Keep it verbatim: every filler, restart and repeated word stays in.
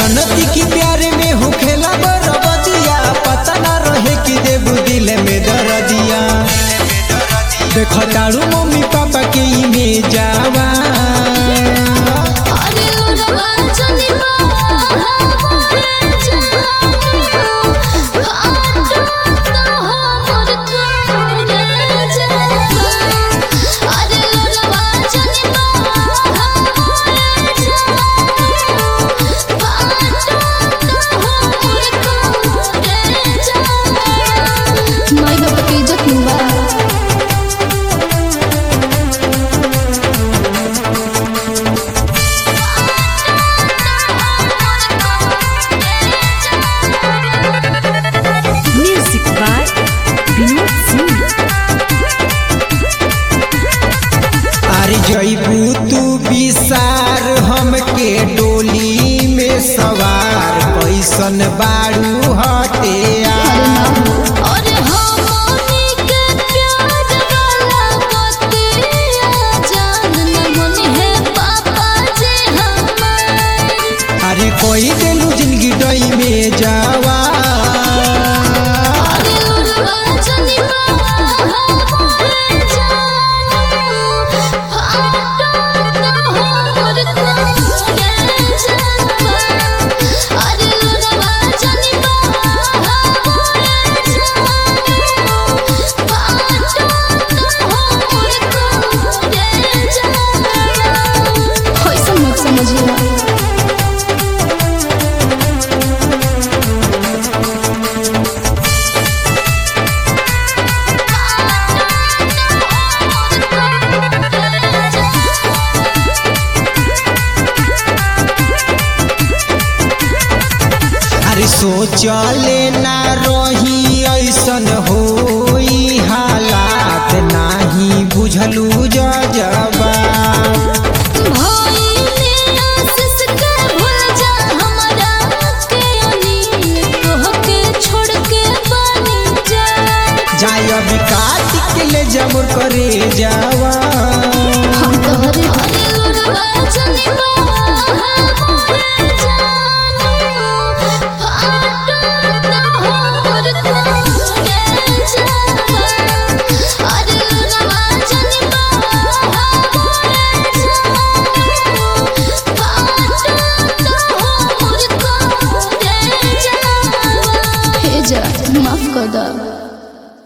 जनती की प्यार में हो खेला बरबदिया, पता ना रहे कि देबू दिल में दर्दिया। देखो तारू मम्मी पापा के इमेज जावा जईबू तू विसार हमके डोली में सवार, कैसन बारू हटे अरे कोई दिलू जिंदगी डई में जावा सोचले ना रही ऐसन हो